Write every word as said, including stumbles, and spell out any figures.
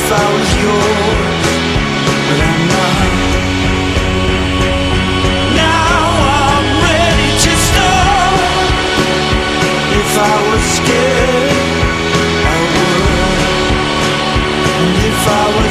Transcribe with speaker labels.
Speaker 1: if I was yours, but I'm not. Now I'm ready to start. If I was scared, I would. And if I was